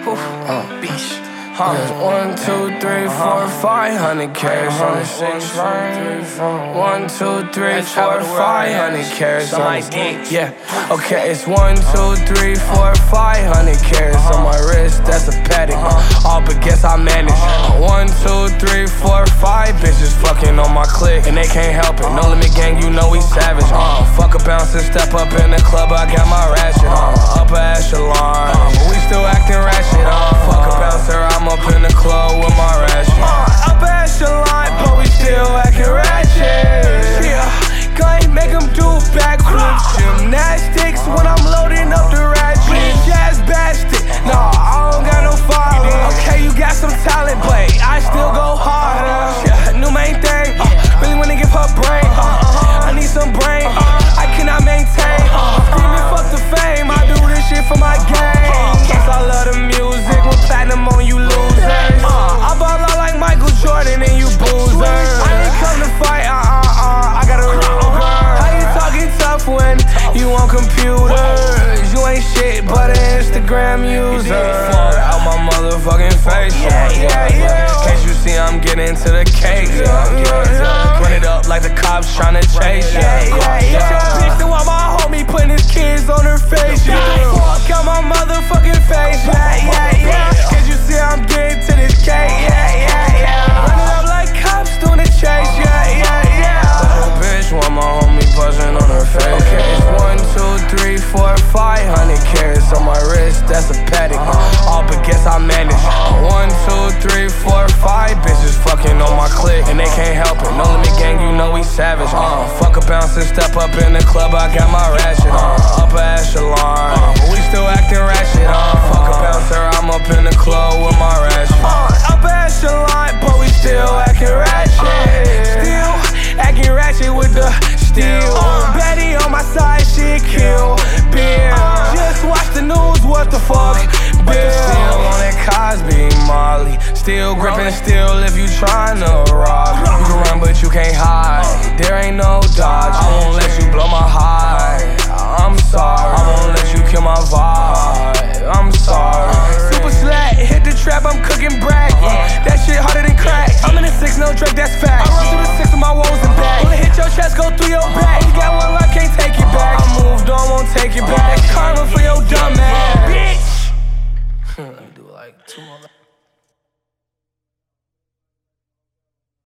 Bitch. 1, 2, 3, 4, 500 carats on the 6 ring. 1, 2, 3, 4, 500 carats on my dick. Yeah, okay, it's 1, 2, 3, 4, 500 carats on my wrist. That's a Patek. All but guess I manage. 1, 2, 3, 4, 5 bitches fucking on my clique, and they can't help it. No limit gang, you know we savage. Fuck a bounce and step up in the club. I got my ratchet on. Upper echelon, but we still acting ratchet. Fuck a bouncer, I'm up in the club with my ratchet. Upper echelon, but we still acting ratchet. Yeah, gun make them do backflips. Gymnastics when I'm loading up the ratchet. Jazz bastard, nah, I don't got no father. Okay, you got some talent, but I still go harder. Yeah, new main thing, really wanna give her brain. I need some brain, I cannot maintain. Screaming fuck the fame, I do this shit for my game. Cause I love the music, with platinum on you losers. I ball out like Michael Jordan and you boozers. I ain't come to fight, I got a Ruger. How you talking tough when you on computers? You ain't shit but an Instagram user. Fall out my motherfucking face. Can't you see I'm getting to the cake? Run it up like the cops tryna chase ya. It's your bitch that want my homie putting his kids on her face. Fuck out my motherfucking face. Can't you see I'm getting to this cake? Run it up like cops doing the chase. Little bitch want my homie buzzing on her face. Okay, it's 1, 2, 3, 4, 500 carats on my wrist. That's a Patek. All but guess I manage. 1, 2, 3, 4, 5 bitches fucking on my clique, and they can't help it. No limit gang, you know we savage. Fuck a bounce and step up in the club. I got my ratchet on. Upper echelon, but we still acting ratchet. Fuck a bouncer, I'm up in the club with my ratchet. Upper echelon, but we still acting ratchet. Still acting ratchet with the steel. Betty on my side, she kill Bill. Just watch the news, what the fuck, Bill. Still on that Cosby Molly. Still gripping, still if you tryna rob. You can run but you can't hide. There ain't no dodge.